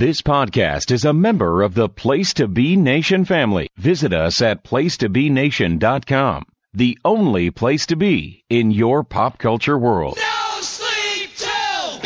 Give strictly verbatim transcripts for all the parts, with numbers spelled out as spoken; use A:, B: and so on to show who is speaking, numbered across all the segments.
A: This podcast is a member of the Place to Be Nation family. Visit us at place to be nation dot com, the only place to be in your pop culture world.
B: No sleep till!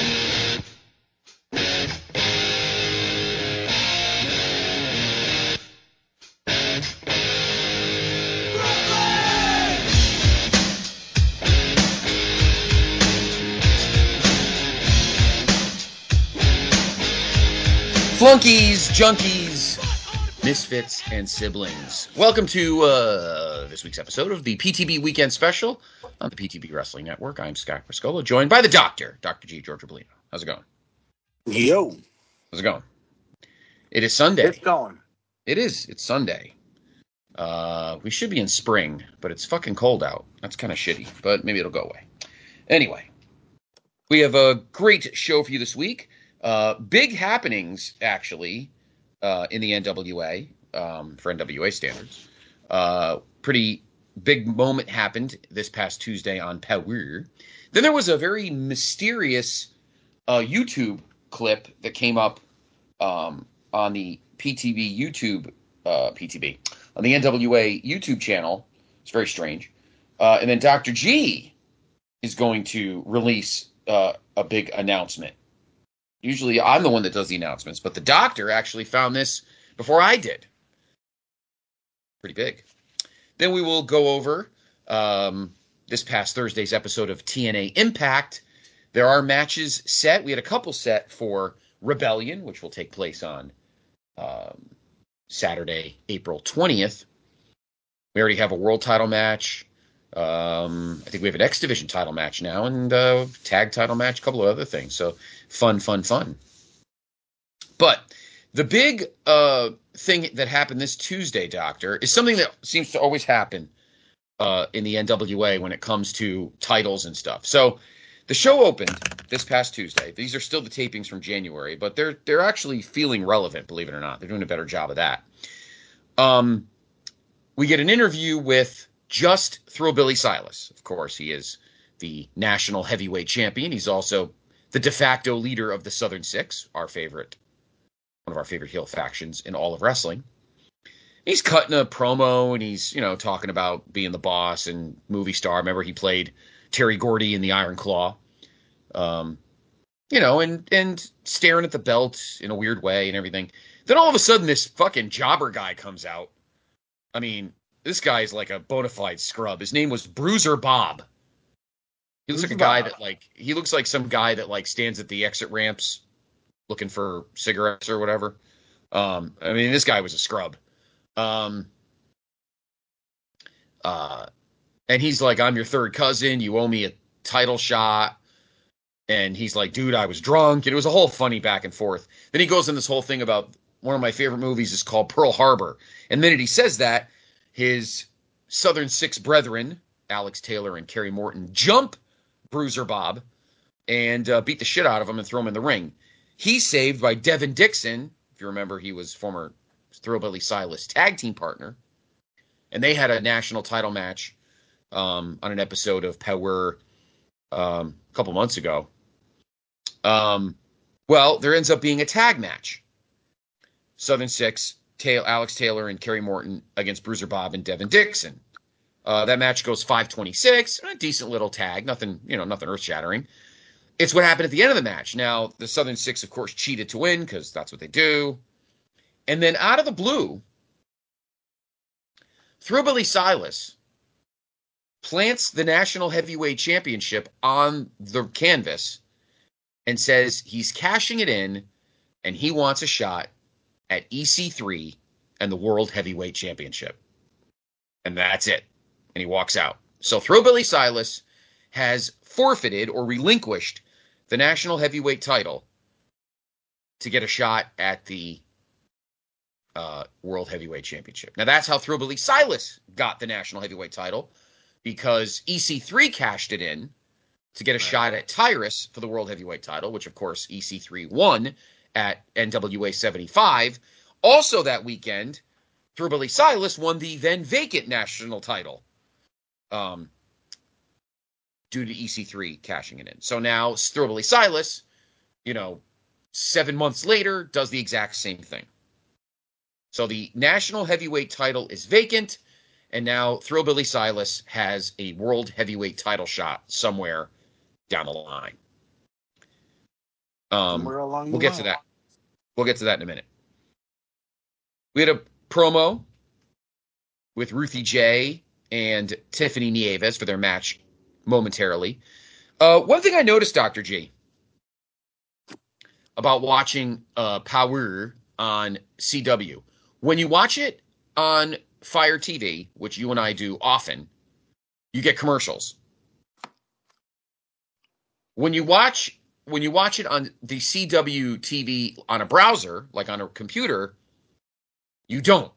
C: Flunkies, junkies, misfits, and siblings. Welcome to uh, this week's episode of the P T B Weekend Special on the P T B Wrestling Network. I'm Scott Criscola, joined by the Doctor, Doctor G. George Bolino. How's it going?
D: Yo.
C: How's it going? It is Sunday.
D: It's going.
C: It is. It's Sunday. Uh, we should be in spring, but it's fucking cold out. That's kind of shitty, but maybe it'll go away. Anyway, we have a great show for you this week. Uh, big happenings, actually, uh, in the N W A, um, for N W A standards. Uh, pretty big moment happened this past Tuesday on Power. Then there was a very mysterious uh, YouTube clip that came up um, on the P T B YouTube, uh, P T B, on the N W A YouTube channel. It's very strange. Uh, and then Doctor G is going to release uh, a big announcement. Usually I'm the one that does the announcements, but the Doctor actually found this before I did. Pretty big. Then we will go over um, this past Thursday's episode of T N A Impact. There are matches set. We had a couple set for Rebellion, which will take place on um, Saturday, April twentieth. We already have a world title match. Um, I think we have an X Division title match now and a tag title match, a couple of other things. So fun, fun, fun. But the big uh, thing that happened this Tuesday, Doctor, is something that seems to always happen uh, in the N W A when it comes to titles and stuff. So the show opened this past Tuesday. These are still the tapings from January, but they're they're actually feeling relevant, believe it or not. They're doing a better job of that. Um, we get an interview with just Thrillbilly Silas. Of course, he is the national heavyweight champion. He's also the de facto leader of the Southern Six, our favorite, one of our favorite heel factions in all of wrestling. He's cutting a promo and he's, you know, talking about being the boss and movie star. Remember, he played Terry Gordy in the Iron Claw. Um, you know, and, and staring at the belt in a weird way and everything. Then all of a sudden, this fucking jobber guy comes out. I mean, this guy is like a bona fide scrub. His name was Bruiser Bob. He looks like a guy that like he looks like some guy that like stands at the exit ramps looking for cigarettes or whatever. Um, I mean, this guy was a scrub. Um, uh, and he's like, I'm your third cousin. You owe me a title shot. And he's like, dude, I was drunk. And it was a whole funny back and forth. Then he goes in this whole thing about one of my favorite movies is called Pearl Harbor. And then he says that his Southern Six brethren, Alex Taylor and Kerry Morton, jump Bruiser Bob and uh, beat the shit out of him and throw him in the ring. He's saved by Devin Dixon. If you remember, he was former Thrillbilly Silas tag team partner. And they had a national title match um, on an episode of Power um, a couple months ago. Um, well, there ends up being a tag match. Southern Six, Ta- Alex Taylor and Kerry Morton against Bruiser Bob and Devin Dixon. Uh, that match goes five twenty-six, a decent little tag, nothing, you know, nothing earth-shattering. It's what happened at the end of the match. Now, the Southern Six, of course, cheated to win because that's what they do. And then out of the blue, Thrillbilly Silas plants the National Heavyweight Championship on the canvas and says he's cashing it in and he wants a shot at E C three and the World Heavyweight Championship. And that's it. And he walks out. So Thrillbilly Silas has forfeited or relinquished the National Heavyweight title to get a shot at the uh, World Heavyweight Championship. Now, that's how Thrillbilly Silas got the National Heavyweight title, because E C three cashed it in to get a shot at Tyrus for the World Heavyweight title, which, of course, E C three won at N W A seventy-five. Also that weekend, Thrillbilly Silas won the then vacant national title um, due to E C three cashing it in. So now Thrillbilly Silas, you know, seven months later, does the exact same thing. So the national heavyweight title is vacant, and now Thrillbilly Silas has a world heavyweight title shot somewhere down the line. Um,
D: Somewhere along
C: we'll
D: the
C: get
D: line.
C: to that. We'll get to that in a minute. We had a promo with Ruthie J and Tiffany Nieves for their match momentarily. Uh, one thing I noticed, Doctor G, about watching uh, Power on C W, when you watch it on Fire T V, which you and I do often, you get commercials. When you watch when you watch it on the C W T V on a browser, like on a computer, you don't.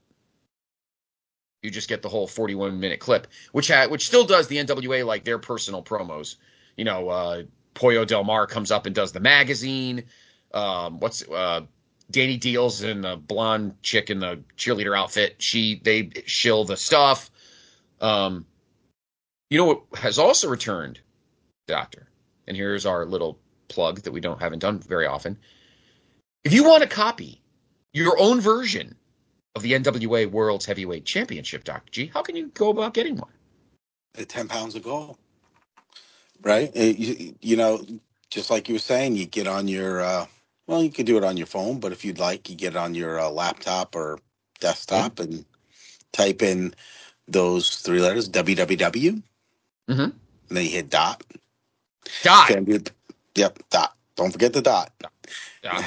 C: You just get the whole forty-one minute clip, which ha- which still does the N W A like their personal promos. You know, uh, Pollo Del Mar comes up and does the magazine. Um, what's uh, Danny Deals and the blonde chick in the cheerleader outfit. She they shill the stuff. Um, you know what has also returned, Doctor? And here's our little plug that we don't haven't done very often. If you want to copy your own version of the N W A World's Heavyweight Championship, Doctor G, how can you go about getting one?
D: At ten pounds of gold, right? It- you, you know, just like you were saying, you get on your, uh, well, you could do it on your phone, but if you'd like, you get it on your uh, laptop or desktop
C: Mm-hmm.
D: and type in those three letters, w w w,
C: Mm-hmm.
D: and then you hit dot.
C: Dot.
D: FanDuel, yep, dot. Don't forget the dot.
C: Dot.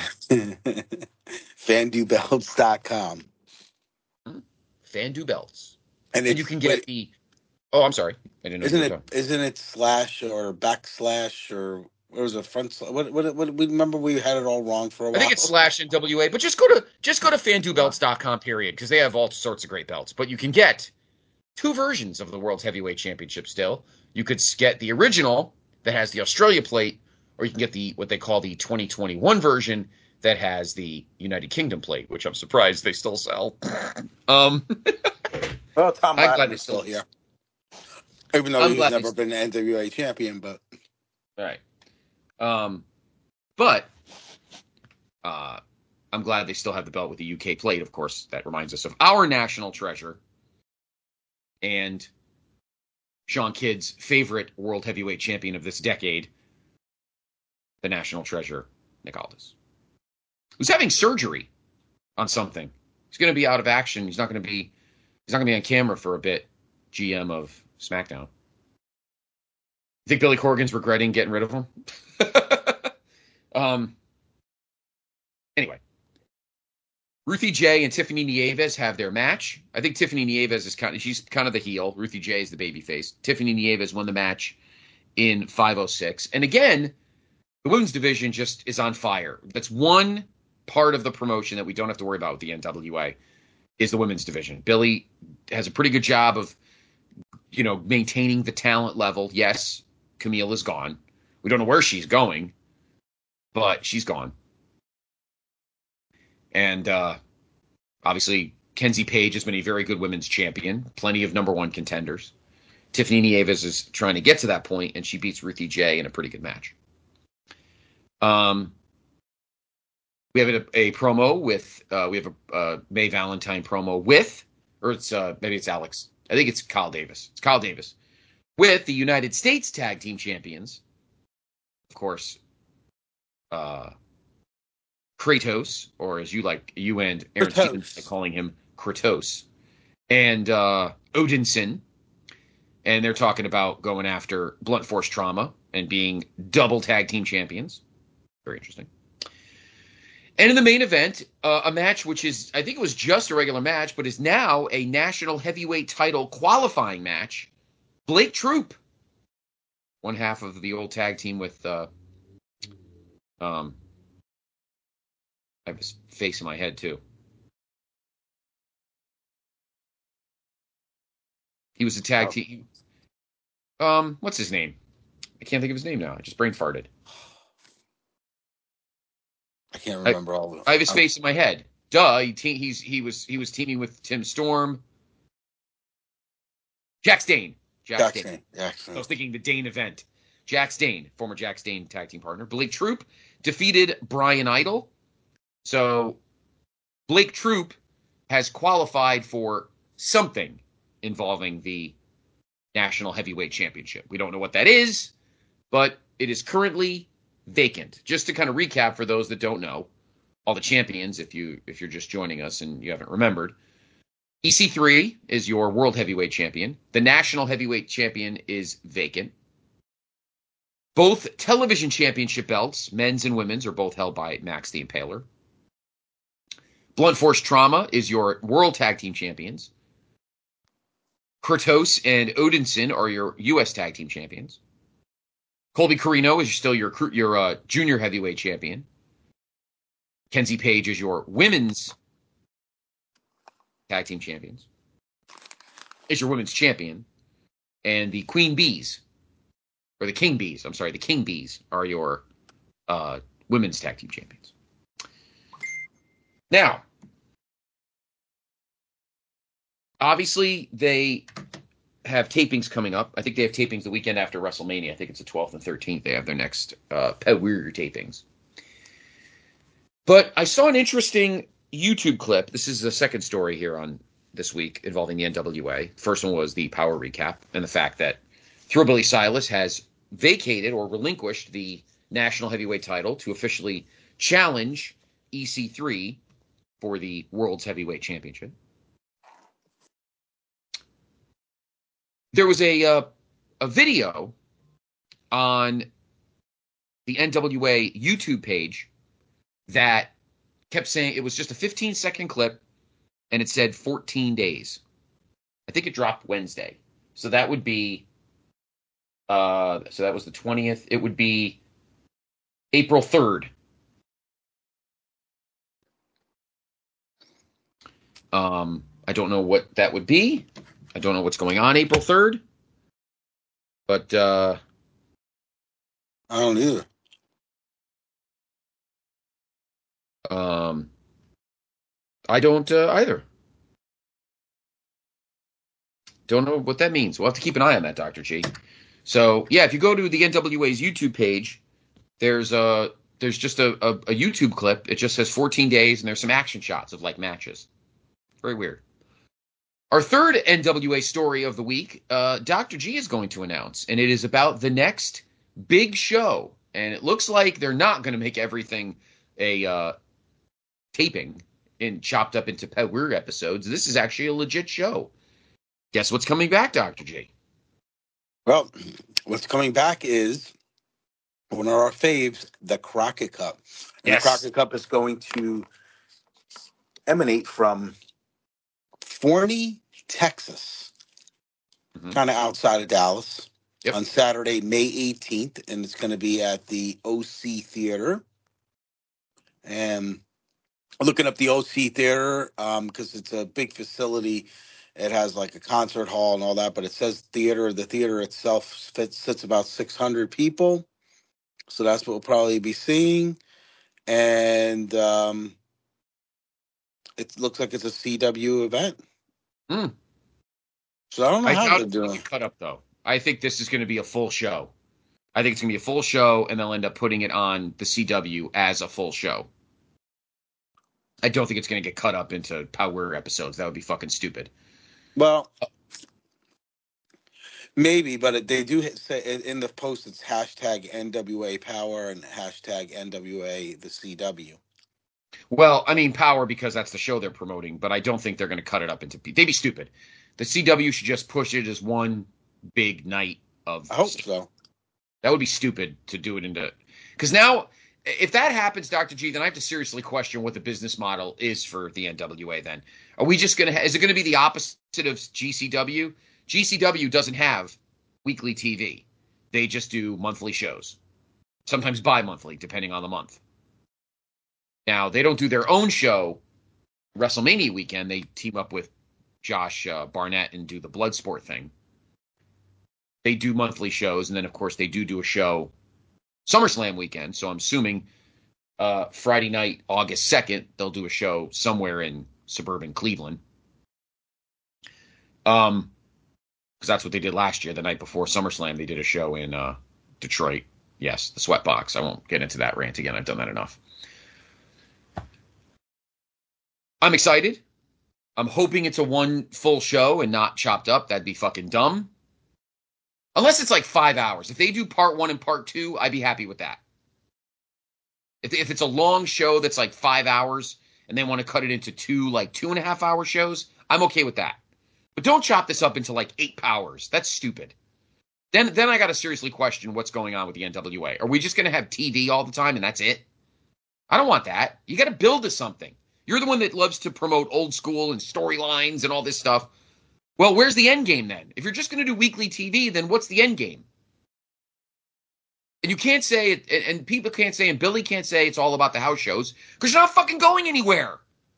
D: FanDuelBelts dot com.
C: Mm-hmm. Fandu belts.
D: And
C: And you
D: it's,
C: can get
D: wait,
C: the oh, I'm sorry. I didn't know you
D: isn't
C: were
D: it,
C: done.
D: isn't it slash or backslash or what was it, front, sla- what, what, what, we remember we had it all wrong for a
C: I think it's
D: while.
C: slash N W A, but just go to just go to fandu belts dot com, period, because they have all sorts of great belts. But you can get two versions of the World's Heavyweight Championship still. You could get the original that has the Australia plate, or you can get the what they call the twenty twenty-one version that has the United Kingdom plate, which I'm surprised they still sell. um,
D: Well, Tom
C: I'm glad
D: Latimer
C: they
D: is
C: still
D: still here,
C: exist.
D: even though
C: I'm
D: he's
C: glad they
D: never
C: still
D: been an N W A champion. But
C: All right. Um, but uh, I'm glad they still have the belt with the U K plate. Of course, that reminds us of our national treasure and Sean Kidd's favorite world heavyweight champion of this decade, the national treasure, Nick Aldis, who's having surgery on something. He's going to be out of action. He's not going to be. He's not going to be on camera for a bit. G M of SmackDown. You think Billy Corgan's regretting getting rid of him? um. Anyway, Ruthie J and Tiffany Nieves have their match. I think Tiffany Nieves is kind of she's kind of the heel. Ruthie J is the babyface. Tiffany Nieves won the match in five oh six. And again, the women's division just is on fire. That's one part of the promotion that we don't have to worry about with the N W A is the women's division. Billy has a pretty good job of, you know, maintaining the talent level. Yes, Camille is gone. We don't know where she's going, but she's gone. And uh, obviously, Kenzie Page has been a very good women's champion. Plenty of number one contenders. Tiffany Nieves is trying to get to that point, and she beats Ruthie J in a pretty good match. Um, we have a, a promo with uh, we have a uh, May Valentine promo with, or it's uh, maybe it's Alex. I think it's Kyle Davis. It's Kyle Davis with the United States Tag Team Champions, of course. Uh, Kratos, or as you like, you and Aaron Stevens like
D: Kratos.
C: calling him Kratos, and uh, Odinson. And they're talking about going after Blunt Force Trauma and being double tag team champions. Very interesting. And in the main event, uh, a match which is, I think it was just a regular match, but is now a national heavyweight title qualifying match. Blake Troop, one half of the old tag team with, uh, um, I have his face in my head too. He was a tag
D: Oh.
C: team. Um, what's his name? I can't think of his name now. I just brain farted.
D: I can't
C: I,
D: remember all of them.
C: I have his
D: Um,
C: face in my head. Duh. He te- he's he was he was teaming with Tim Storm. Jack Stane. Jack Stane.
D: Jackson. Jackson.
C: I was thinking the Dane event. Jack Stane, former Jack Stane tag team partner. Blake Troop defeated Brian Idol. So Blake Troop has qualified for something involving the National Heavyweight Championship. We don't know what that is, but it is currently vacant. Just to kind of recap for those that don't know, all the champions, if you if you're just joining us and you haven't remembered, E C three is your World Heavyweight Champion. The National Heavyweight Champion is vacant. Both television championship belts, men's and women's, are both held by Max the Impaler. Blunt Force Trauma is your World Tag Team Champions. Kratos and Odinson are your U S Tag Team Champions. Colby Corino is still your your uh, Junior Heavyweight Champion. Kenzie Page is your Women's Tag Team Champions. Is your Women's Champion. And the Queen Bees, or the King Bees, I'm sorry, the King Bees are your uh, Women's Tag Team Champions. Now, obviously, they have tapings coming up. I think they have tapings the weekend after WrestleMania. I think it's the twelfth and thirteenth. They have their next uh, Power tapings. But I saw an interesting YouTube clip. This is the second story here on this week involving the N W A. First one was the Power recap and the fact that Thrillbilly Silas has vacated or relinquished the National Heavyweight title to officially challenge E C three for the World's Heavyweight Championship. There was a uh, a video on the N W A YouTube page that kept saying it was just a fifteen second clip and it said fourteen days. I think it dropped Wednesday. So that would be, uh, so that was the twentieth. It would be April third. Um, I don't know what that would be. I don't know what's going on April third. But, uh,
D: I don't either.
C: Um, I don't uh, either. Don't know what that means. We'll have to keep an eye on that, Doctor G. So, yeah, if you go to the N W A's YouTube page, there's a there's just a, a, a YouTube clip. It just says fourteen days, and there's some action shots of, like, matches. Very weird. Our third N W A story of the week, uh, Doctor G is going to announce, and it is about the next big show. And it looks like they're not going to make everything a uh, taping and chopped up into Power episodes. This is actually a legit show. Guess what's coming back, Doctor G?
D: Well, what's coming back is one of our faves, the Crockett Cup. And
C: Yes.
D: the Crockett Cup is going to emanate from Forney, Texas,
C: Mm-hmm.
D: kind of outside of Dallas,
C: Yep.
D: on Saturday, May eighteenth, and it's going to be at the O C Theater. And looking up the O C Theater, um, because it's a big facility. It has like a concert hall and all that, but it says theater. The theater itself fits, sits about six hundred people. So that's what we'll probably be seeing. And um, it looks like it's a C W event.
C: Mm.
D: So I don't know
C: I
D: how
C: doubt
D: they're
C: it's going
D: doing.
C: to get cut up, though. I think this is going to be a full show. I think it's going to be a full show, and they'll end up putting it on the C W as a full show. I don't think it's going to get cut up into Power episodes. That would be fucking stupid.
D: Well, maybe, but it, they do say in the post it's hashtag N W A Power and hashtag N W A the C W.
C: Well, I mean Power because that's the show they're promoting, but I don't think they're going to cut it up into. They'd be stupid. The C W should just push it as one big night of.
D: I hope so.
C: That would be stupid to do it into. Because now, if that happens, Doctor G, then I have to seriously question what the business model is for the N W A. Then are we just going to? Is it going to be the opposite of G C W? G C W doesn't have weekly T V. They just do monthly shows, sometimes bi-monthly, depending on the month. Now, they don't do their own show WrestleMania weekend. They team up with Josh uh, Barnett and do the Bloodsport thing. They do monthly shows, and then, of course, they do do a show SummerSlam weekend. So I'm assuming uh, Friday night, August second, they'll do a show somewhere in suburban Cleveland. Um, because that's what they did last year. The night before SummerSlam, they did a show in uh, Detroit. Yes, the sweat box. I won't get into that rant again. I've done that enough. I'm excited. I'm hoping it's a one full show and not chopped up. That'd be fucking dumb. Unless it's like five hours. If they do part one and part two, I'd be happy with that. If, if it's a long show that's like five hours and they want to cut it into two, like two and a half hour shows, I'm okay with that. But don't chop this up into like eight hours. That's stupid. Then, then I got to seriously question what's going on with the N W A. Are we just going to have T V all the time and that's it? I don't want that. You got to build to something. You're the one that loves to promote old school and storylines and all this stuff. Well, where's the end game then? If you're just going to do weekly T V, then what's the end game? And you can't say it, and people can't say, and Billy can't say it's all about the house shows because you're not fucking going anywhere.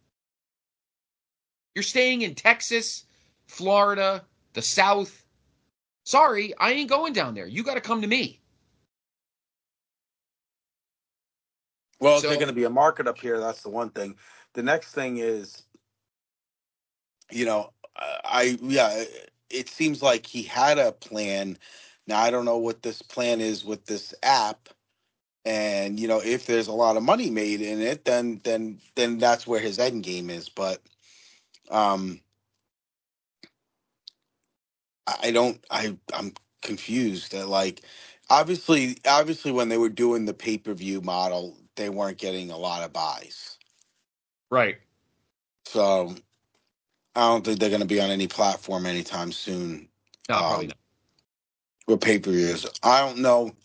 C: You're staying in Texas, Florida, the South. Sorry, I ain't going down there. You got to come to me.
D: Well,
C: So,
D: if they're going to be a market up here, that's the one thing. The next thing is, you know, I yeah, it seems like he had a plan. Now I don't know what this plan is with this app, and you know, if there's a lot of money made in it, then then then that's where his end game is. But um, I don't. I I'm confused. That like, obviously, obviously, when they were doing the pay per view model, they weren't getting a lot of buys.
C: right.
D: So I don't think they're going to be on any platform anytime soon.
C: No, probably
D: Um,
C: not.
D: with pay per views, I don't know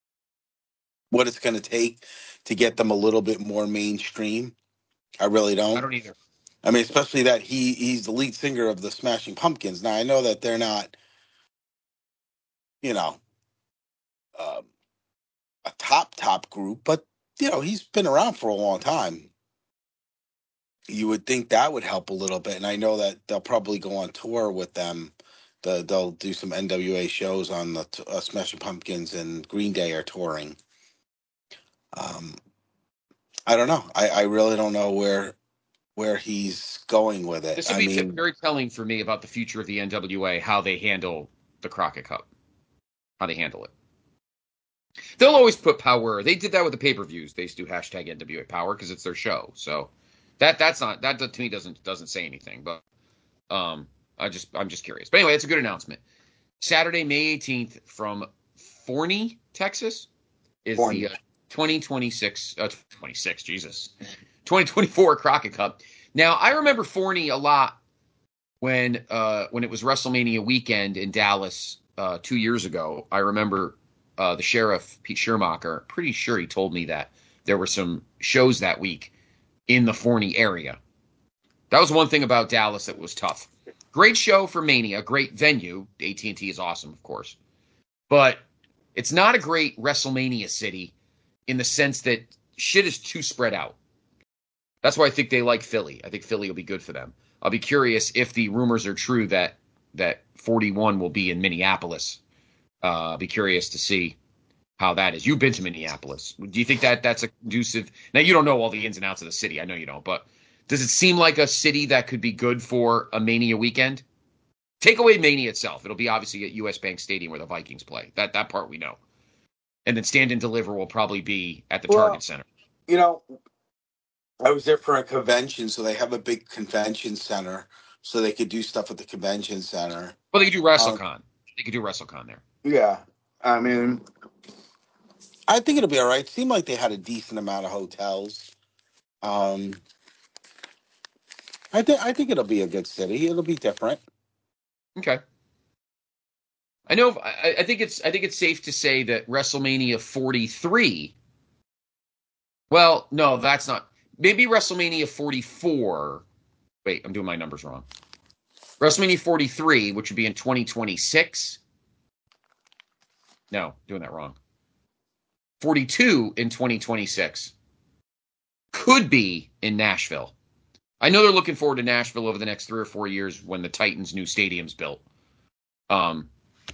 D: what it's going to take to get them a little bit more mainstream. I really
C: I
D: don't.
C: don't either.
D: I mean, especially that he he's the lead singer of the Smashing Pumpkins. Now I know that they're not, you know, um, a top top group, but you know he's been around for a long time. You would think that would help a little bit, and I know that they'll probably go on tour with them. The, they'll do some N W A shows on the t- uh, Smashing Pumpkins, and Green Day are touring. Um, I don't know. I, I really don't know where where he's going with it.
C: This will
D: I
C: be t-
D: mean,
C: very telling for me about the future of the N W A, how they handle the Crockett Cup, how they handle it. They'll always put power. They did that with the pay-per-views. They used to do hashtag N W A Power because it's their show. So that that's not that to me doesn't doesn't say anything. But um, I just I'm just curious. But anyway, it's a good announcement. Saturday, May eighteenth, from Forney, Texas, is
D: Forney.
C: the uh, twenty twenty-six uh, twenty-six Jesus twenty twenty-four Crockett Cup. Now I remember Forney a lot when uh, when it was WrestleMania weekend in Dallas uh, two years ago. I remember uh, the sheriff, Pete Schermacher, pretty sure he told me that there were some shows that week in the Forney area. That was one thing about Dallas that was tough. Great show for Mania, great venue. A T and T is awesome, of course. But it's not a great WrestleMania city in the sense that shit is too spread out. That's why I think they like Philly. I think Philly will be good for them. I'll be curious if the rumors are true that that forty-one will be in Minneapolis. Uh, I'll be curious to see how that is. You've been to Minneapolis. Do you think that that's a conducive? Now you don't know all the ins and outs of the city. I know you don't, but does it seem like a city that could be good for a Mania weekend? Take away Mania itself. It'll be obviously at U S. Bank Stadium where the Vikings play. That that part we know. And then Stand and Deliver will probably be at the
D: well,
C: Target Center.
D: you know, I was there for a convention, so they have a big convention center, so they could do stuff at the convention center.
C: Well, they could do
D: Um,
C: WrestleCon. They could do WrestleCon there.
D: yeah, I mean, I think it'll be all right. It seemed like they had a decent amount of hotels. Um, I think I think it'll be a good city. It'll be different.
C: Okay. I know. I, I think it's. I think it's safe to say that WrestleMania forty-three. Well, no, that's not. Maybe WrestleMania forty-four. Wait, I'm doing my numbers wrong. WrestleMania forty-three, which would be in twenty twenty-six. No, doing that wrong. forty-two in twenty twenty-six could be in Nashville. I know they're looking forward to Nashville over the next three or four years when the Titans' new stadium's built. Um,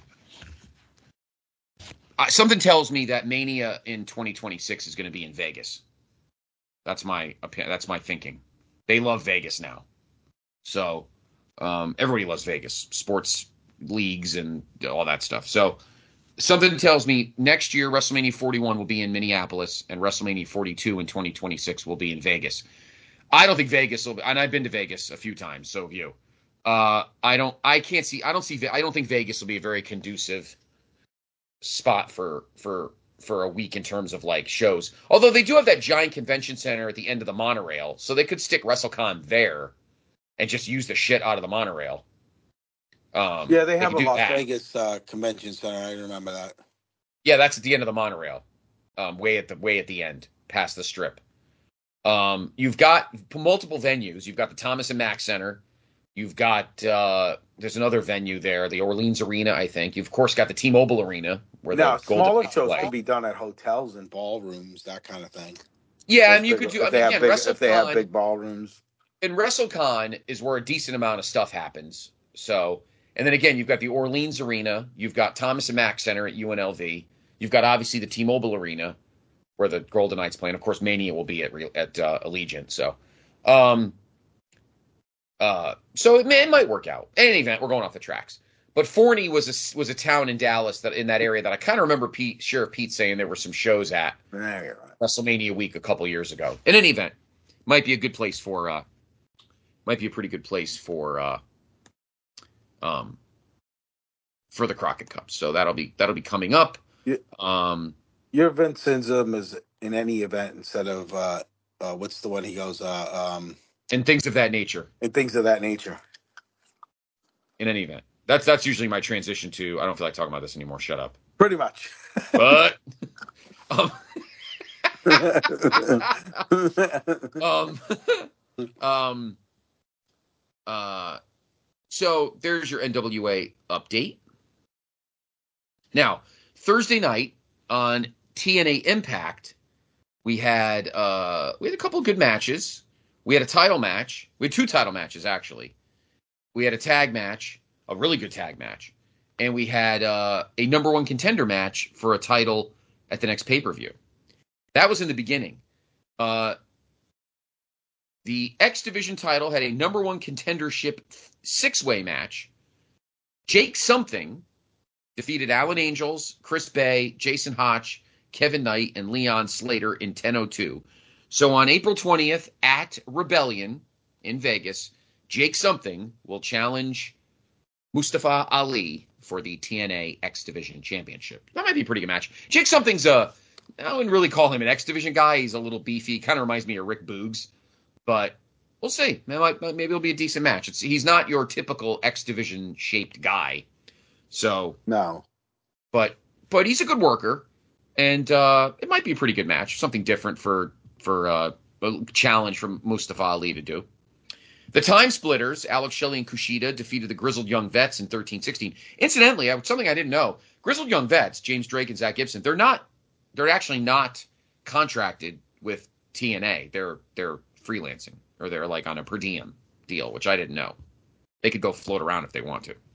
C: I, something tells me that Mania in twenty twenty-six is going to be in Vegas. That's my that's my thinking. They love Vegas now, so um, everybody loves Vegas, sports leagues and all that stuff. So Something tells me next year WrestleMania forty-one will be in Minneapolis, and WrestleMania forty-two in twenty twenty-six will be in Vegas. I don't think Vegas will be, and I've been to Vegas a few times, so have you. Uh, I don't, I can't see, I don't see, I don't think Vegas will be a very conducive spot for for for a week in terms of like shows. Although they do have that giant convention center at the end of the monorail, so they could stick WrestleCon there and just use the shit out of the monorail. Um,
D: Yeah, they
C: they
D: have
C: could
D: a
C: do
D: Las
C: that.
D: Vegas uh, convention center. I remember that.
C: Yeah, that's at the end of the monorail, um, way at the way at the end, past the strip. Um, you've got multiple venues. You've got the Thomas and Mack Center. You've got uh, there's another venue there, the Orleans Arena, I think. You've of course got the T-Mobile Arena where
D: Now,
C: the Golden
D: smaller
C: Knights
D: shows
C: play.
D: can be done at hotels and ballrooms, that kind of thing.
C: Yeah,
D: Those
C: and you
D: big,
C: could do.
D: if
C: I
D: they
C: mean,
D: have
C: again,
D: big, if they have
C: WrestleCon
D: big ballrooms.
C: and WrestleCon is where a decent amount of stuff happens. So, and then again, you've got the Orleans Arena. You've got Thomas and Mack Center at U N L V. You've got obviously the T-Mobile Arena where the Golden Knights play, and of course Mania will be at at uh, Allegiant. So, um, uh, so it, may, it might work out. In any event, we're going off the tracks. But Forney was a was a town in Dallas that in that area that I kind of remember Pete Sheriff Pete saying there were some shows at
D: There right.
C: WrestleMania week a couple years ago. In any event, might be a good place for uh, might be a pretty good place for uh, um, for the Crockett Cup. So that'll be that'll be coming up.
D: Yeah.
C: Um,
D: Your Vincentism is in any event instead of uh, uh, what's the one he goes uh, um,
C: and things of that nature.
D: and things of that nature.
C: In any event, that's that's usually my transition to. I don't feel like talking about this anymore. Shut up.
D: Pretty much.
C: But um, um, um, uh, so there's your N W A update. Now, Thursday night on T N A Impact, we had uh, we had a couple of good matches. We had a title match. We had two title matches actually. We had a tag match, a really good tag match, and we had uh, a number one contender match for a title at the next pay per view. That was in the beginning. Uh, the X Division title had a number one contendership six-way match. Jake Something defeated Alan Angels, Chris Bay, Jason Hotch, Kevin Knight, and Leon Slater in ten oh two. So on April twentieth at Rebellion in Vegas, Jake Something will challenge Mustafa Ali for the T N A X Division Championship. That might be a pretty good match. Jake Something's a, I wouldn't really call him an X Division guy. He's a little beefy. Kind of reminds me of Rick Boogs. But we'll see. Maybe it'll be a decent match. It's, he's not your typical X Division shaped guy. So
D: No.
C: But but he's a good worker. And uh, it might be a pretty good match. Something different for, for uh, a challenge from Mustafa Ali to do. The Time Splitters, Alex Shelley and Kushida, defeated the Grizzled Young Vets in thirteen sixteen. Incidentally, something I didn't know, Grizzled Young Vets, James Drake and Zach Gibson, they're not, they're actually not contracted with T N A. They're they're freelancing, or they're like on a per diem deal, which I didn't know. They could go float around if they want to.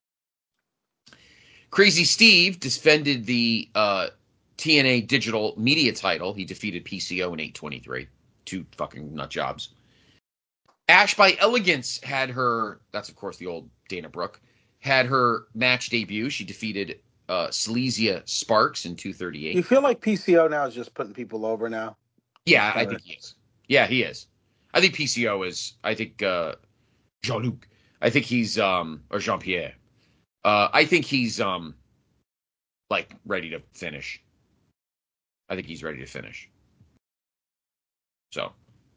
C: Crazy Steve defended the uh, T N A Digital Media title. He defeated P C O in eight twenty-three. Two fucking nut jobs. Ash by Elegance had her, that's of course the old Dana Brooke, had her match debut. She defeated uh, Silesia Sparks in two thirty-eight.
D: You feel like P C O now is just putting people over now?
C: Yeah, I think he is. Yeah, he is. I think P C O is, I think uh, Jean-Luc, I think he's, um, or Jean-Pierre. Uh, I think he's, um, like, ready to finish. I think he's ready to finish. So.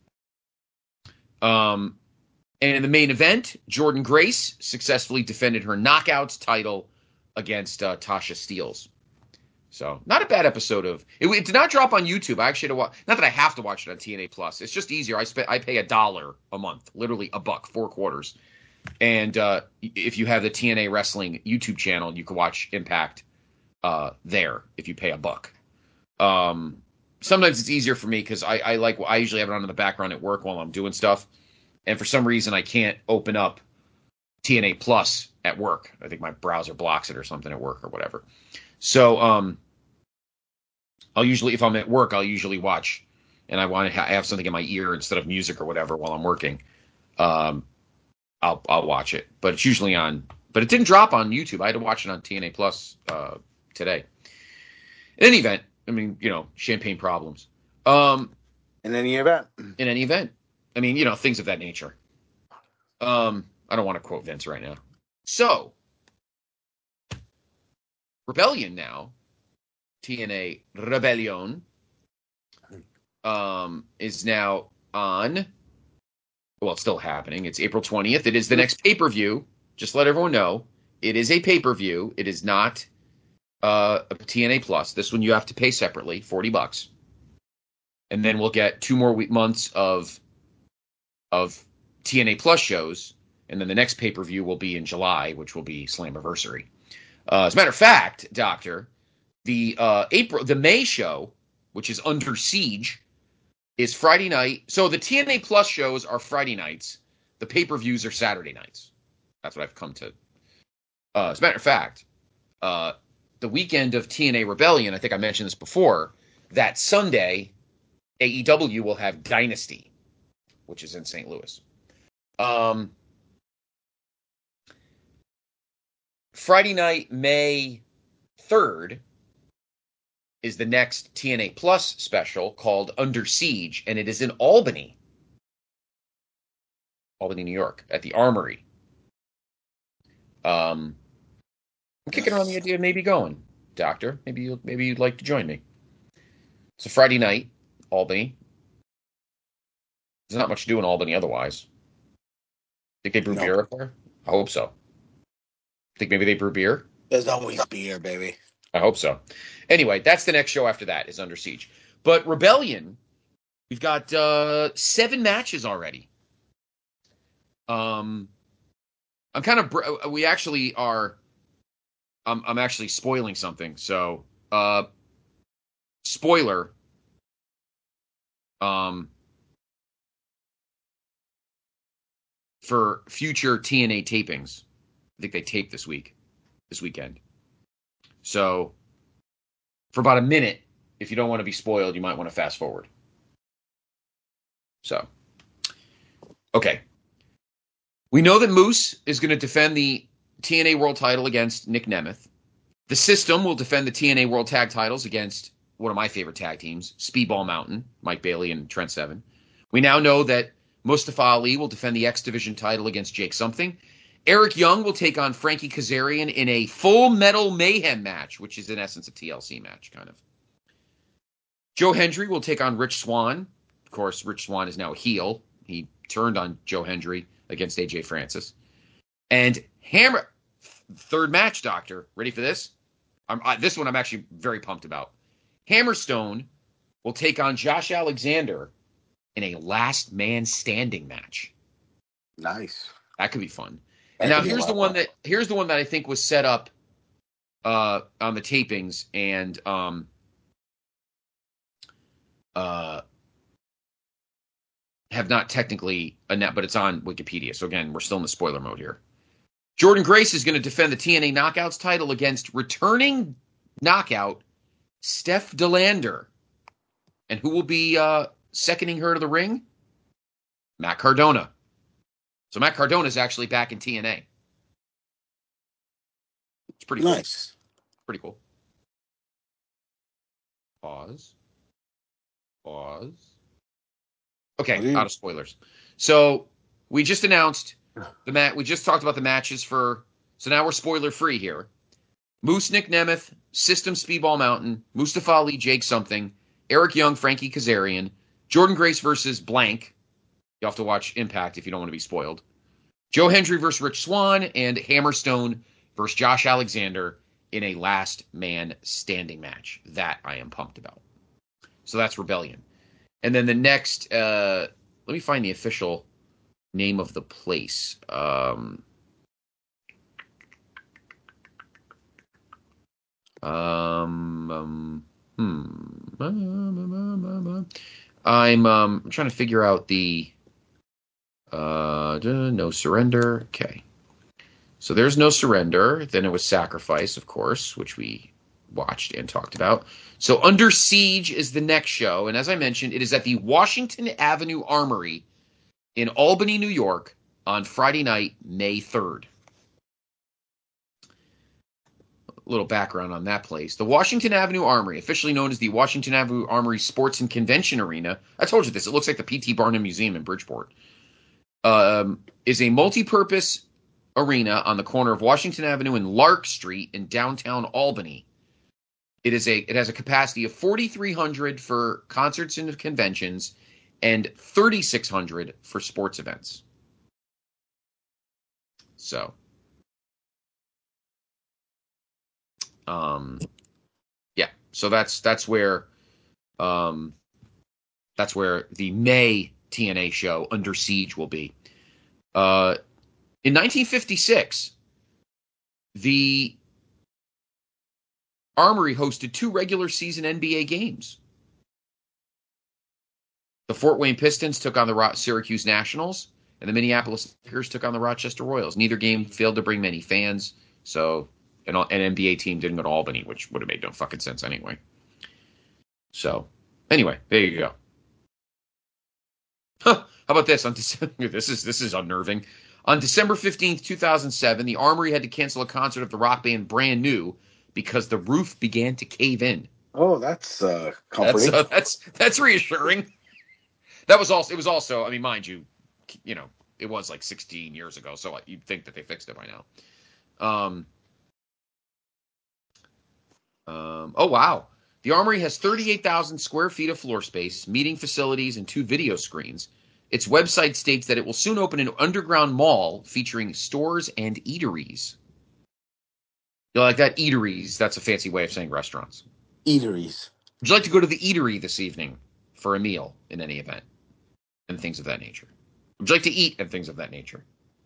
C: Um, and in the main event, Jordan Grace successfully defended her Knockouts title against uh, Tasha Steelz. So, not a bad episode of it. It did not drop on YouTube. I actually had to watch. Not that I have to watch it on T N A Plus. It's just easier. I spend. I pay a dollar a month, literally a buck, four quarters. And uh, if you have the T N A Wrestling YouTube channel, you can watch Impact uh, there if you pay a buck. Um, sometimes it's easier for me because I, I like I usually have it on in the background at work while I'm doing stuff, and for some reason I can't open up T N A Plus at work. I think my browser blocks it or something at work or whatever. So um, I'll usually, if I'm at work, I'll usually watch, and I want to ha- have something in my ear instead of music or whatever while I'm working. Um, I'll I'll watch it, but it's usually on. But it didn't drop on YouTube. I had to watch it on T N A Plus uh, today. In any event, I mean, you know, champagne problems. Um,
D: In any event.
C: in any event, I mean, you know, things of that nature. Um, I don't want to quote Vince right now. So, Rebellion now, T N A Rebellion, um, is now on. Well, it's still happening. It's April twentieth. It is the next pay-per-view. Just let everyone know. It is a pay-per-view. It is not uh, a T N A Plus. This one you have to pay separately, forty bucks. And then we'll get two more week months of of T N A Plus shows. And then the next pay-per-view will be in July, which will be Slammiversary. Uh, as a matter of fact, Doctor, the uh, April, the May show, which is Under Siege, is Friday night. So the T N A Plus shows are Friday nights. The pay-per-views are Saturday nights. That's what I've come to. Uh, as a matter of fact, uh, the weekend of T N A Rebellion, I think I mentioned this before, that Sunday, A E W will have Dynasty, which is in Saint Louis. Um, Friday night, May third, is the next T N A Plus special called Under Siege, and it is in Albany. Albany, New York, at the Armory. Um, I'm kicking around the idea of maybe going, Doctor. Maybe you maybe you'd like to join me. It's a Friday night, Albany. There's not much to do in Albany otherwise. Think they brew
D: No.
C: beer up there? I hope so. Think maybe they brew beer?
D: There's always beer, baby.
C: I hope so. Anyway, that's the next show after that is Under Siege. But Rebellion, we've got uh, seven matches already. Um, I'm kind of we actually are. I'm I'm actually spoiling something. So, uh, spoiler. Um, for future T N A tapings, I think they tape this week, this weekend. So, for about a minute, if you don't want to be spoiled, you might want to fast forward. So, okay. We know that Moose is going to defend the T N A World title against Nick Nemeth. The System will defend the T N A World Tag titles against one of my favorite tag teams, Speedball Mountain, Mike Bailey and Trent Seven. We now know that Mustafa Ali will defend the X Division title against Jake Something. Eric Young will take on Frankie Kazarian in a Full Metal Mayhem match, which is in essence a T L C match, kind of. Joe Hendry will take on Rich Swann. Of course, Rich Swann is now a heel. He turned on Joe Hendry against A J Francis. And Hammer, third match, Doctor. Ready for this? I'm, I, this one I'm actually very pumped about. Hammerstone will take on Josh Alexander in a last man standing match.
D: Nice.
C: That could be fun.
D: That
C: And now
D: could be a
C: here's the
D: lot of
C: one
D: fun.
C: that here's the one that I think was set up uh, on the tapings and um, uh, have not technically announced, but it's on Wikipedia. So again, we're still in the spoiler mode here. Jordan Grace is going to defend the T N A Knockouts title against returning knockout Steph DeLander. And who will be uh, seconding her to the ring? Matt Cardona. So Matt Cardona is actually back in T N A. It's pretty cool.
D: Nice.
C: Pretty cool. Pause. Pause. Okay, out of spoilers. So we just announced the mat. We just talked about the matches for. So now we're spoiler free here. Moose Nick Nemeth, System Speedball Mountain, Mustafa Ali, Jake Something, Eric Young, Frankie Kazarian, Jordan Grace versus blank. You have to watch Impact if you don't want to be spoiled. Joe Hendry versus Rich Swann, and Hammerstone versus Josh Alexander in a last man standing match. That I am pumped about. So that's Rebellion. And then the next, uh, let me find the official name of the place. Um, um, um hmm. I'm um, I'm trying to figure out the uh, no surrender. Okay. So there's No Surrender. Then it was Sacrifice, of course, which we watched and talked about. So Under Siege is the next show. And as I mentioned, it is at the Washington Avenue Armory in Albany, New York on Friday night, May third. a little background on that place. The Washington Avenue Armory, officially known as the Washington Avenue Armory Sports and Convention Arena. I told you this. It looks like the P T Barnum Museum in Bridgeport. Um, is a multi-purpose arena on the corner of Washington Avenue and Lark Street in downtown Albany. It is a it has a capacity of forty-three hundred for concerts and conventions and thirty-six hundred for sports events. So, um, yeah. So that's that's where um, that's where the May T N A show Under Siege will be. Uh, in nineteen fifty-six, the Armory hosted two regular season N B A games. The Fort Wayne Pistons took on the Syracuse Nationals, and the Minneapolis Lakers took on the Rochester Royals. Neither game failed to bring many fans, so an, an N B A team didn't go to Albany, which would have made no fucking sense anyway. So, anyway, there you go. Huh, how about this? On December, this is this is unnerving. On December fifteenth, two thousand seven, the Armory had to cancel a concert of the rock band Brand New because the roof began to cave in.
D: Oh, that's uh, comforting.
C: That's uh, that's that's reassuring. That was also. It was also. I mean, mind you, you know, it was like sixteen years ago, so you'd think that they fixed it by now. Um. Um. Oh wow, the Armory has thirty-eight thousand square feet of floor space, meeting facilities, and two video screens. Its website states that it will soon open an underground mall featuring stores and eateries. You like that? Eateries. That's a fancy way of saying restaurants.
D: Eateries.
C: Would you like to go to the eatery this evening for a meal in any event? And things of that nature. Would you like to eat and things of that nature?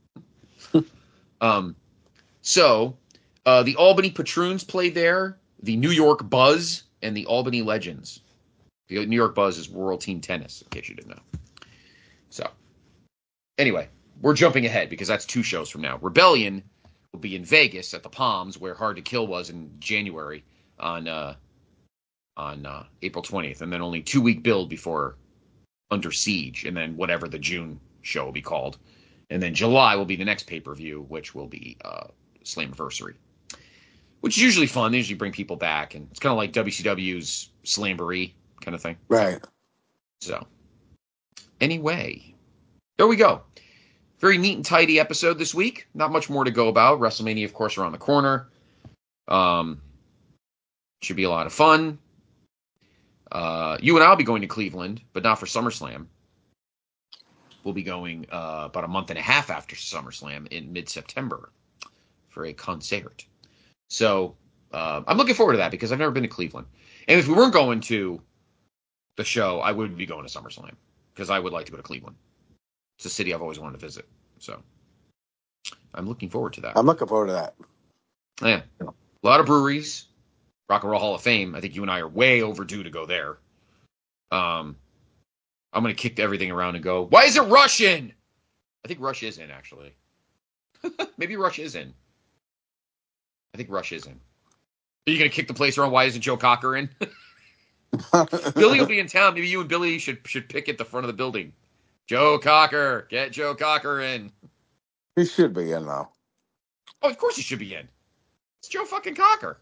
C: um, so, uh, the Albany Patroons played there, the New York Buzz, and the Albany Legends. The New York Buzz is World Team Tennis, in case you didn't know. So, anyway, we're jumping ahead because that's two shows from now. Rebellion will be in Vegas at the Palms, where Hard to Kill was in January on uh, on uh, April twentieth, and then only two week build before Under Siege, and then whatever the June show will be called. And then July will be the next pay-per-view, which will be uh, Slammiversary, which is usually fun. They usually bring people back, and it's kind of like W C W's Slamboree kind of thing.
D: Right.
C: So, anyway, there we go. Very neat and tidy episode this week. Not much more to go about. WrestleMania, of course, around the corner. Um, should be a lot of fun. Uh, you and I will be going to Cleveland, but not for SummerSlam. We'll be going uh, about a month and a half after SummerSlam in mid-September for a concert. So uh, I'm looking forward to that because I've never been to Cleveland. And if we weren't going to the show, I would be going to SummerSlam because I would like to go to Cleveland. It's a city I've always wanted to visit. So I'm looking forward to that.
D: I'm looking forward to that.
C: Yeah. A lot of breweries. Rock and Roll Hall of Fame. I think you and I are way overdue to go there. Um, I'm going to kick everything around and go, why is it Rush in? I think Rush is in, actually. Maybe Rush is in. I think Rush is in. Are you going to kick the place around? Why isn't Joe Cocker in? Billy will be in town. Maybe you and Billy should should pick at the front of the building. Joe Cocker. Get Joe Cocker in.
D: He should be in, though.
C: Oh, of course he should be in. It's Joe fucking Cocker.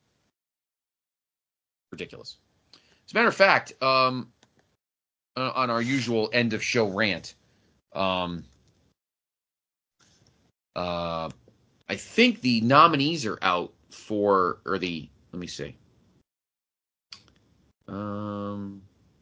C: Ridiculous. As a matter of fact, um, uh, on our usual end of show rant, um, uh, I think the nominees are out for, or the, let me see. Um,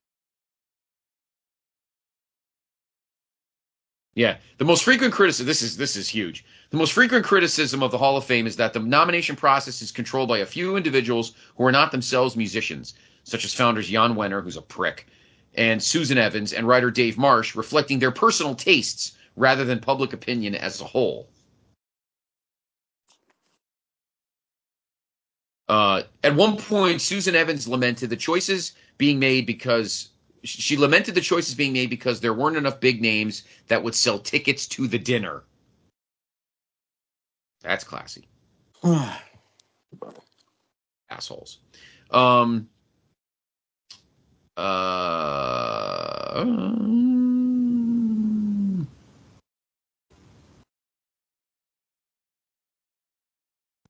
C: yeah, the most frequent criticism, this is, this is huge. The most frequent criticism of the Hall of Fame is that the nomination process is controlled by a few individuals who are not themselves musicians, such as founders Jan Wenner, who's a prick, and Susan Evans, and writer Dave Marsh, reflecting their personal tastes rather than public opinion as a whole. Uh, at one point, Susan Evans lamented the choices being made because she lamented the choices being made because there weren't enough big names that would sell tickets to the dinner. That's classy. Assholes. Um, uh,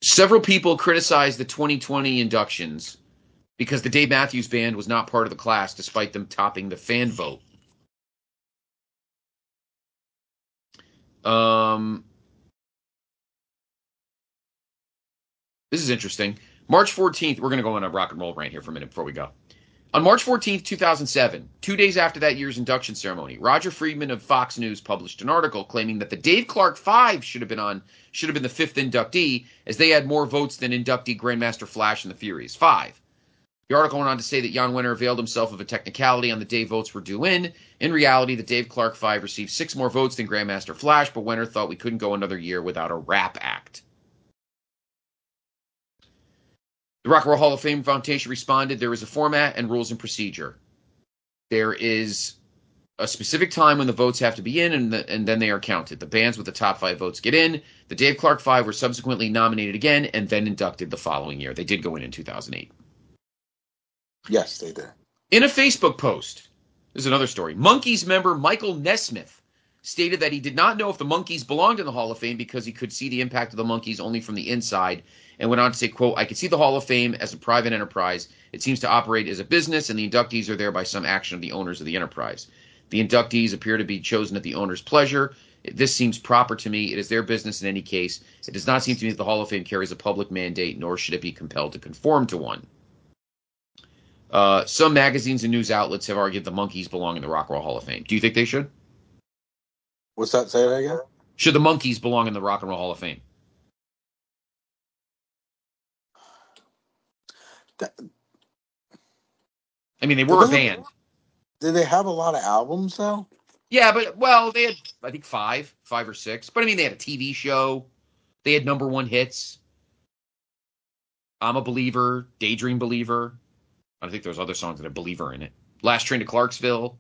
C: Several people criticized the twenty twenty inductions because the Dave Matthews Band was not part of the class, despite them topping the fan vote. Um, this is interesting. March fourteenth, we're going to go on a rock and roll rant here for a minute before we go. On March fourteenth, two thousand seven, two days after that year's induction ceremony, Roger Friedman of Fox News published an article claiming that the Dave Clark Five should have been on should have been the fifth inductee, as they had more votes than inductee Grandmaster Flash and the Furious Five. The article went on to say that Jan Wenner availed himself of a technicality on the day votes were due in. In reality, the Dave Clark Five received six more votes than Grandmaster Flash, but Wenner thought we couldn't go another year without a rap act. The Rock and Roll Hall of Fame Foundation responded, there is a format and rules and procedure. There is a specific time when the votes have to be in, and, the, and then they are counted. The bands with the top five votes get in. The Dave Clark Five were subsequently nominated again and then inducted the following year. They did go in in two thousand eight.
D: Yes, they did.
C: In a Facebook post, this is another story, Monkees member Michael Nesmith stated that he did not know if the Monkees belonged in the Hall of Fame because he could see the impact of the Monkees only from the inside, and went on to say, quote, I could see the Hall of Fame as a private enterprise. It seems to operate as a business, and the inductees are there by some action of the owners of the enterprise. The inductees appear to be chosen at the owner's pleasure. This seems proper to me. It is their business in any case. It does not seem to me that the Hall of Fame carries a public mandate, nor should it be compelled to conform to one. Uh, some magazines and news outlets have argued the Monkees belong in the Rock and Roll Hall of Fame. Do you think they should?
D: What's that? Say that again?
C: Should the Monkees belong in the Rock and Roll Hall of Fame?
D: That,
C: I mean, they were a
D: they,
C: band.
D: Did they have a lot of albums, though?
C: Yeah, but, well, they had, I think, five, five or six. But, I mean, they had a T V show. They had number one hits. I'm a Believer, Daydream Believer. I think there's other songs that have Believer in it. Last Train to Clarksville.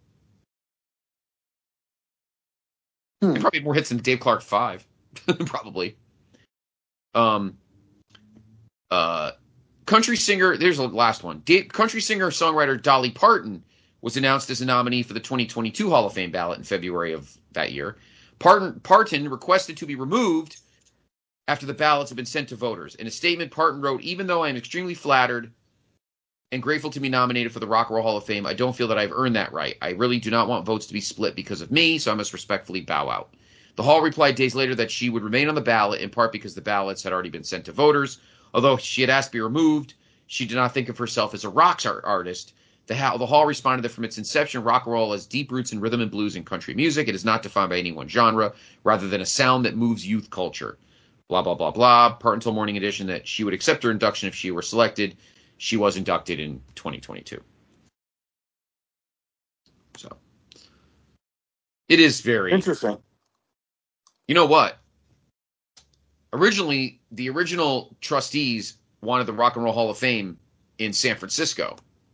D: Hmm.
C: They probably had more hits than Dave Clark Five. Probably. Um, uh, country singer, there's the last one. Dave, country singer-songwriter Dolly Parton was announced as a nominee for the twenty twenty-two Hall of Fame ballot in February of that year. Parton, Parton requested to be removed after the ballots had been sent to voters. In a statement, Parton wrote, even though I am extremely flattered and grateful to be nominated for the Rock and Roll Hall of Fame, I don't feel that I've earned that right. I really do not want votes to be split because of me, so I must respectfully bow out. The Hall replied days later that she would remain on the ballot, in part because the ballots had already been sent to voters. Although she had asked to be removed, she did not think of herself as a rock artist. The Hall, the Hall responded that from its inception, rock and roll has deep roots in rhythm and blues and country music. It is not defined by any one genre, rather than a sound that moves youth culture. Blah, blah, blah, blah. Parton told Morning Edition that she would accept her induction if she were selected. She was inducted in twenty twenty-two. So, it is very
D: Interesting.
C: You know what? Originally, the original trustees wanted the Rock and Roll Hall of Fame in San Francisco.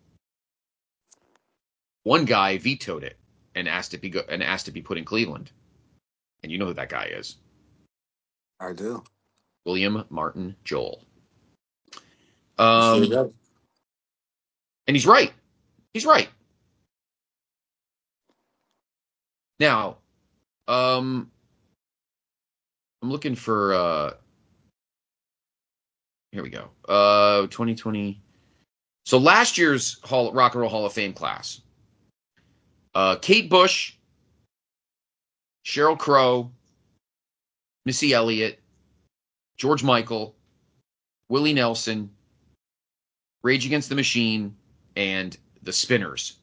C: One guy vetoed it and asked it be go- and asked it be put in Cleveland. And you know who that guy is?
D: I do.
C: William Martin Joel.
D: Sure
C: Um,
D: does.
C: and he's right. He's right. Now, um, I'm looking for. Uh, here we go. Uh, twenty twenty. So last year's Hall, Rock and Roll Hall of Fame class. Uh, Kate Bush, Sheryl Crow, Missy Elliott, George Michael, Willie Nelson, Rage Against the Machine, and the Spinners.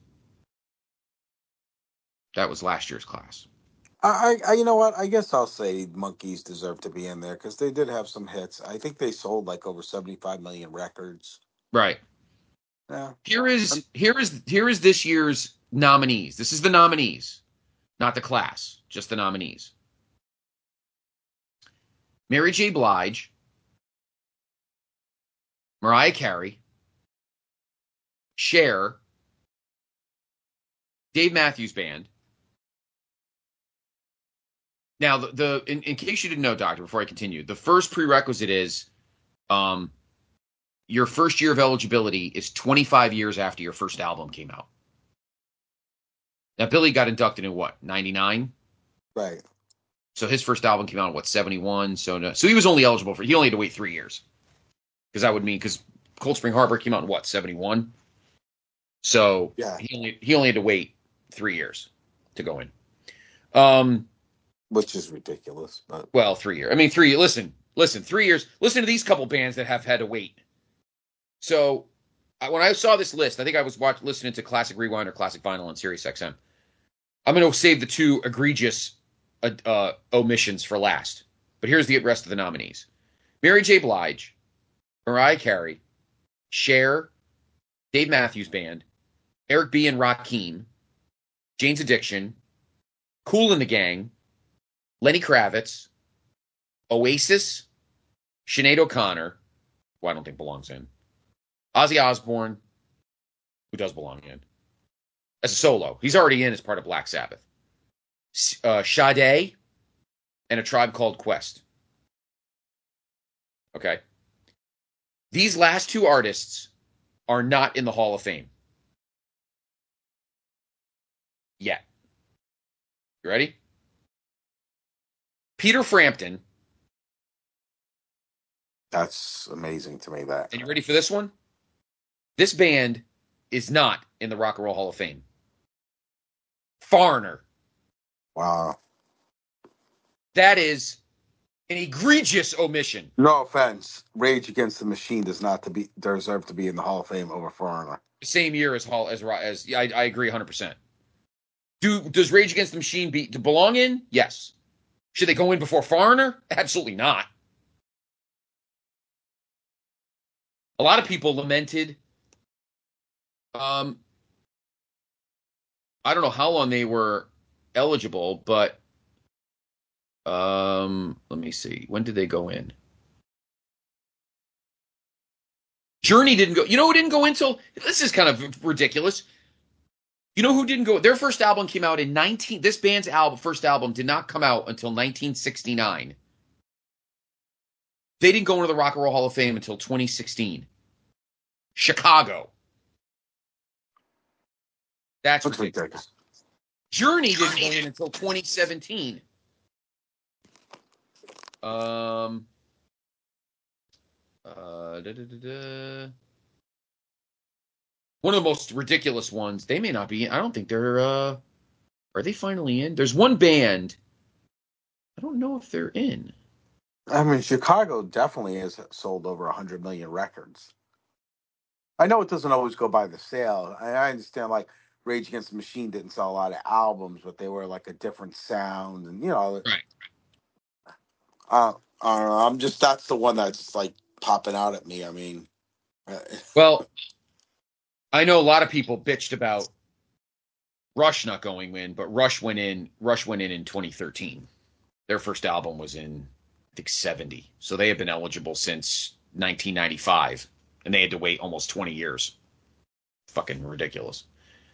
C: That was last year's class.
D: I, I, you know what? I guess I'll say Monkees deserve to be in there because they did have some hits. I think they sold like over seventy-five million records.
C: Right.
D: Yeah.
C: Here is here is here is this year's nominees. This is the nominees, not the class, just the nominees. Mary J. Blige, Mariah Carey, Cher, Dave Matthews Band. Now, the, the in, in case you didn't know, Doctor, before I continue, the first prerequisite is um, your first year of eligibility is twenty-five years after your first album came out. Now, Billy got inducted in what, ninety-nine?
D: Right.
C: So his first album came out in what, seventy-one? So no, so he was only eligible for, he only had to wait three years. because that would mean because Cold Spring Harbor came out in what seventy-one, so
D: Yeah.
C: he only he only had to wait three years to go in. Um,
D: which is ridiculous, but
C: well, three years. I mean, three. Listen, listen, three years. Listen to these couple bands that have had to wait. So I, when I saw this list, I think I was watching listening to Classic Rewind or Classic Vinyl on Sirius X M. I'm going to save the two egregious uh, uh, omissions for last. But here's the rest of the nominees: Mary J. Blige, Mariah Carey, Cher, Dave Matthews Band, Eric B. and Rakim, Jane's Addiction, Kool and the Gang, Lenny Kravitz, Oasis, Sinead O'Connor, who I don't think belongs in, Ozzy Osbourne, who does belong in, as a solo. He's already in as part of Black Sabbath. Uh, Sade, and A Tribe Called Quest. Okay? These last two artists are not in the Hall of Fame. Yet. You ready? Peter Frampton.
D: that's amazing to me. That
C: And you ready for this one? This band is not in the Rock and Roll Hall of Fame. Foreigner.
D: wow.
C: That is an egregious omission.
D: No offense, Rage Against the Machine does not to be deserve to be in the Hall of Fame over Foreigner.
C: Same year as Hall as as yeah, I, I agree one hundred percent. Do does Rage Against the Machine be to belong in? Yes. Should they go in before Foreigner? Absolutely not. A lot of people lamented. Um, I don't know how long they were eligible, but um, let me see. When did they go in? Journey didn't go. You know who didn't go in till? This is kind of ridiculous. You know who didn't go? Their first album came out in nineteen. This band's album, first album, did not come out until nineteen sixty-nine. They didn't go into the Rock and Roll Hall of Fame until twenty sixteen. Chicago. That's
D: That's
C: ridiculous.
D: ridiculous.
C: Journey didn't go in until twenty seventeen. Um. Uh, da, da, da, da. One of the most ridiculous ones. They may not be. I don't think they're. Uh, are they finally in? There's one band. I don't know if they're in.
D: I mean, Chicago definitely has sold over a hundred million records. I know it doesn't always go by the sale. I, I understand, like Rage Against the Machine didn't sell a lot of albums, but they were like a different sound, and you know,
C: Right.
D: uh, I don't know. I'm just that's the one that's like popping out at me. I mean, uh,
C: Well, I know a lot of people bitched about Rush not going in, but Rush went in. Rush went in in twenty thirteen. Their first album was in, I think, seventy. So they have been eligible since nineteen ninety-five, and they had to wait almost twenty years. Fucking ridiculous.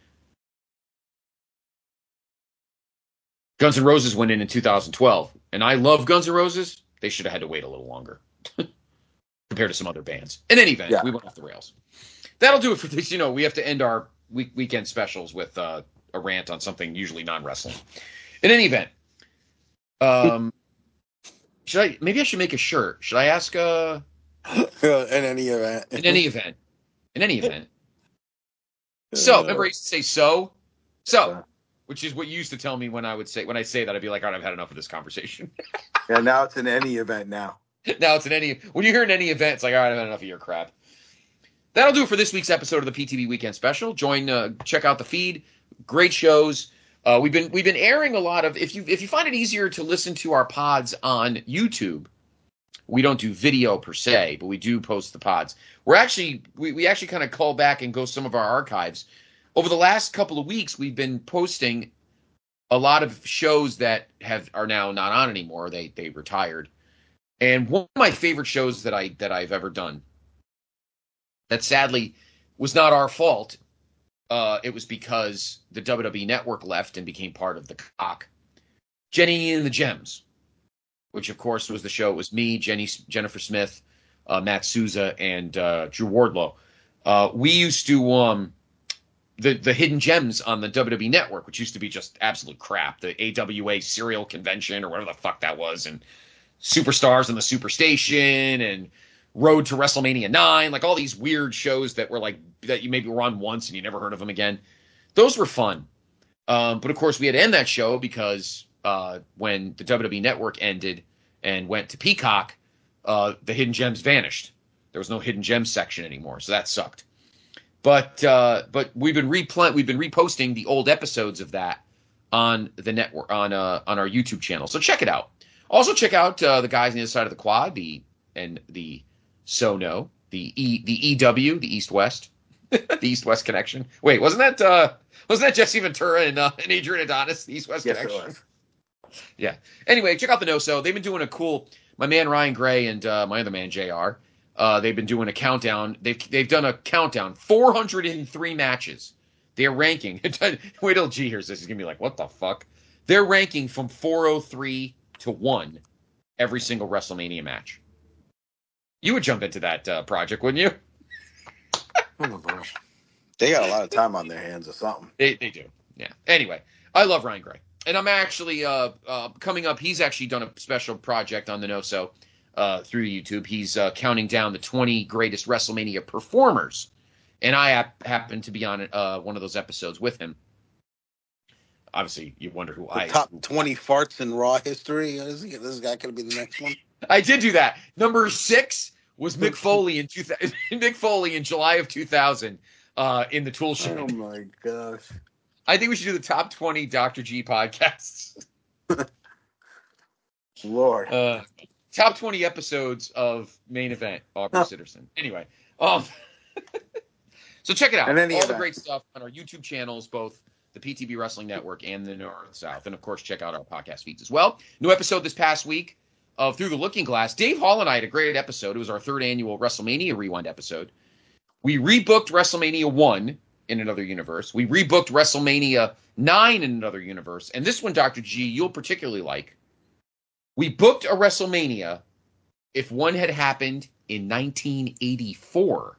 C: Guns N' Roses went in in two thousand twelve, and I love Guns N' Roses. They should have had to wait a little longer compared to some other bands. In any event,
D: Yeah.
C: we went off the rails. That'll do it for this. You know, we have to end our week, weekend specials with uh, a rant on something usually non-wrestling. In any event, um, should I? Maybe I should make a shirt. Should I ask? Uh,
D: in any event,
C: in any event, in any event. So remember, I used to say so, so, which is what you used to tell me when I would say when I say that I'd be like, all right, I've had enough of this conversation.
D: yeah. Now it's in any event. Now,
C: Now it's in any when you hear in any event, it's like, all right, I've had enough of your crap. That'll do it for this week's episode of the P T B Weekend Special. Join, uh, check out the feed. Great shows. Uh, we've been we've been airing a lot of. If you if you find it easier to listen to our pods on YouTube, we don't do video per se, but we do post the pods. We're actually we, we actually kind of call back and go some of our archives. Over the last couple of weeks, we've been posting a lot of shows that have are now not on anymore. They they retired. And one of my favorite shows that I that I've ever done, that sadly was not our fault. Uh, it was because the W W E Network left and became part of the Cock. Jenny and the Gems, which of course was the show. It was me, Jenny, Jennifer Smith, uh, Matt Souza, and uh, Drew Wardlow. Uh, we used to um, the the hidden gems on the W W E Network, which used to be just absolute crap. The A W A Serial Convention or whatever the fuck that was, and Superstars on the Superstation, and Road to WrestleMania nine, like all these weird shows that were like that you maybe were on once and you never heard of them again. Those were fun. Um, but of course, we had to end that show because uh, when the W W E Network ended and went to Peacock, uh, the Hidden Gems vanished. There was no Hidden Gems section anymore, so that sucked. But uh, but we've been replant we've been reposting the old episodes of that on the network on uh, on our YouTube channel. So check it out. Also check out uh, the guys on the other side of the quad, the and the Sono, the E the E W, the East West, the East West connection. Wait, wasn't that uh, wasn't that Jesse Ventura and, uh, and Adrian Adonis, the East West
D: Yes,
C: connection?
D: it was.
C: Yeah. Anyway, check out the No So. They've been doing a cool. My man Ryan Gray and uh, my other man J R. Uh, they've been doing a countdown. They've they've done a countdown. four hundred three matches. They're ranking. Wait till G hears this. He's gonna be like, "What the fuck?" They're ranking from four oh three to one every single WrestleMania match. You would jump into that uh, project, wouldn't you?
D: Oh my gosh. They got a lot of time on their hands or something.
C: They they do. Yeah. Anyway, I love Ryan Gray. And I'm actually uh, uh, coming up. He's actually done a special project on the No So uh, through YouTube. He's uh, counting down the twenty greatest WrestleMania performers, and I hap- happen to be on uh, one of those episodes with him. Obviously, you wonder who
D: The
C: I
D: top
C: who,
D: twenty farts in Raw history. Is he- this guy going to be the next one?
C: I did do that. Number six was Mick Foley in two thousand. Mick Foley in July of two thousand uh, in the Tool Shed.
D: Oh my gosh.
C: I think we should do the top twenty Doctor G podcasts.
D: Lord.
C: Uh, top twenty episodes of Main Event, Aubrey
D: Huh.
C: Sitterson. Anyway, um, so check it out.
D: In any
C: All the
D: event.
C: great stuff on our YouTube channels, both the P T B Wrestling Network and the North South. And, of course, check out our podcast feeds as well. New episode this past week of Through the Looking Glass. Dave Hall and I had a great episode. It was our third annual WrestleMania Rewind episode. We rebooked WrestleMania one in another universe. We rebooked WrestleMania nine in another universe. And this one, Doctor G, you'll particularly like. We booked a WrestleMania if one had happened in nineteen eighty-four.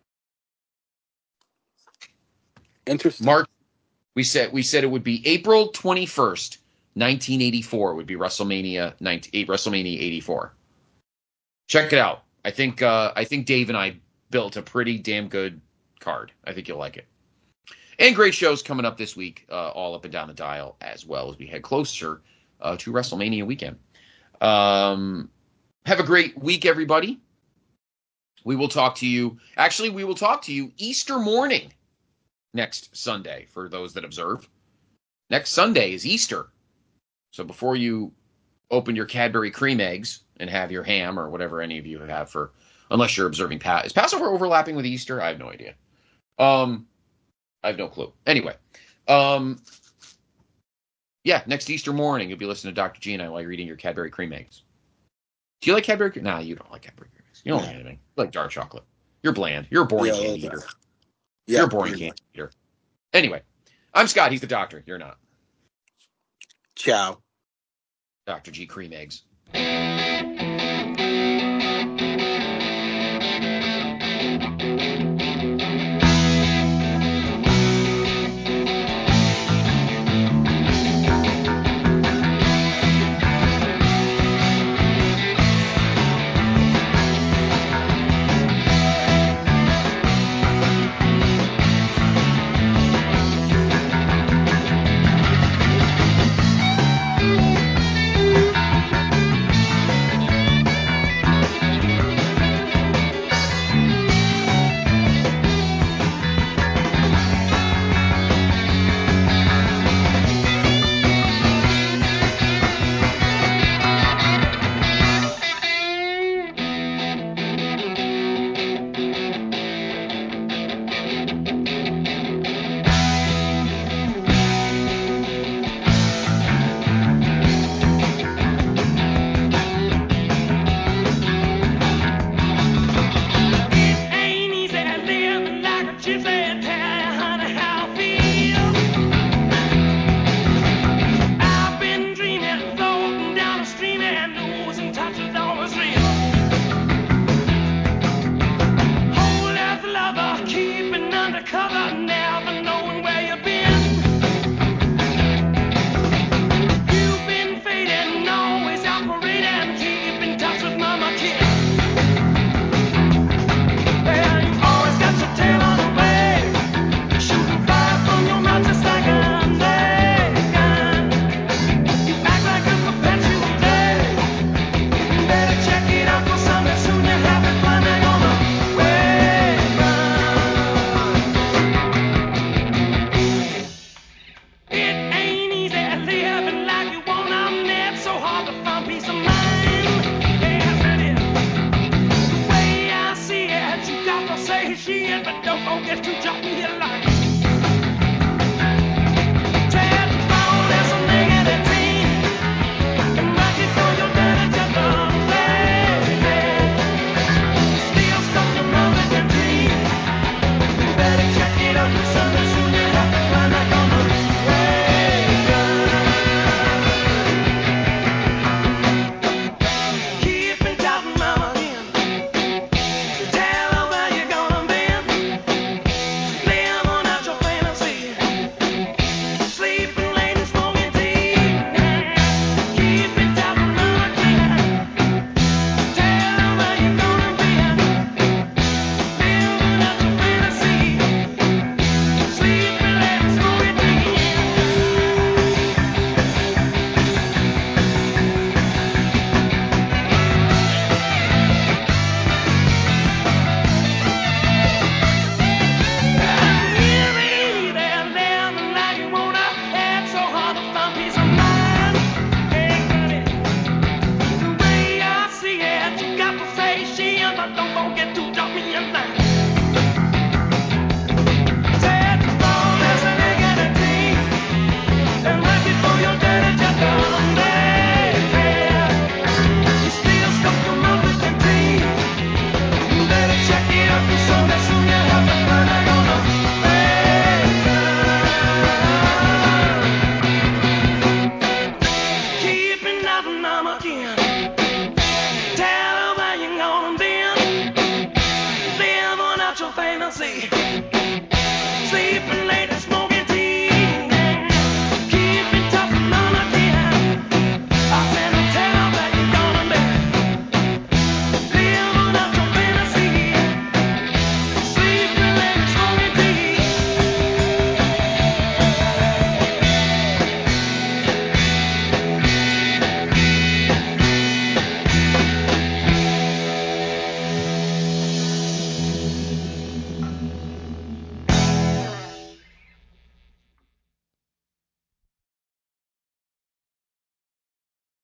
D: Interesting.
C: March. We said we said it would be April twenty-first, nineteen eighty-four would be WrestleMania nineteen, WrestleMania eighty-four. Check it out. I think uh, I think Dave and I built a pretty damn good card. I think you'll like it. And great shows coming up this week, uh, all up and down the dial, as well as we head closer uh, to WrestleMania weekend. Um, have a great week, everybody. We will talk to you. Actually, we will talk to you Easter morning next Sunday for those that observe. Next Sunday is Easter. So before you open your Cadbury cream eggs and have your ham or whatever any of you have for, unless you're observing Pat. Is Passover overlapping with Easter? I have no idea. Um, I have no clue. Anyway, um, yeah, next Easter morning, you'll be listening to Doctor G and I while you're eating your Cadbury cream eggs. Do you like Cadbury cream? Nah, you don't like Cadbury cream eggs. You don't like anything. You like dark chocolate. You're bland. You're a boring
D: Yeah,
C: candy
D: yeah.
C: eater.
D: Yeah,
C: You're a boring
D: you're
C: candy eater. Anyway, I'm Scott. He's the doctor. You're not.
D: Ciao.
C: Doctor G cream eggs.
E: Again.